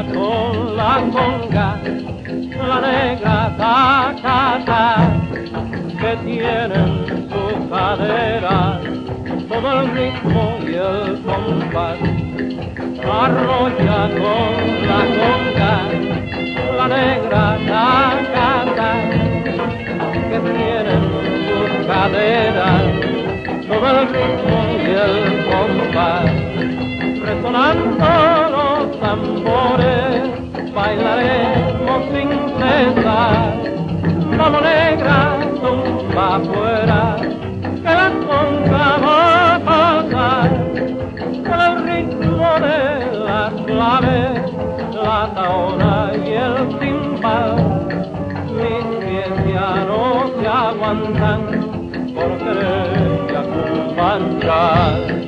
con la conga, la negra tacata que tiene en su cadera todo el ritmo y el compás. Arrolla con la conga, la negra tacata que tiene en su cadera todo el ritmo y el compás. Resonando los tambores, bailaremos sin cesar. Mano negra, tumba afuera, que la conga va a pasar. Con el ritmo de las claves, la taona y el timbal, mis pies ya no se aguantan por quererte acompañar.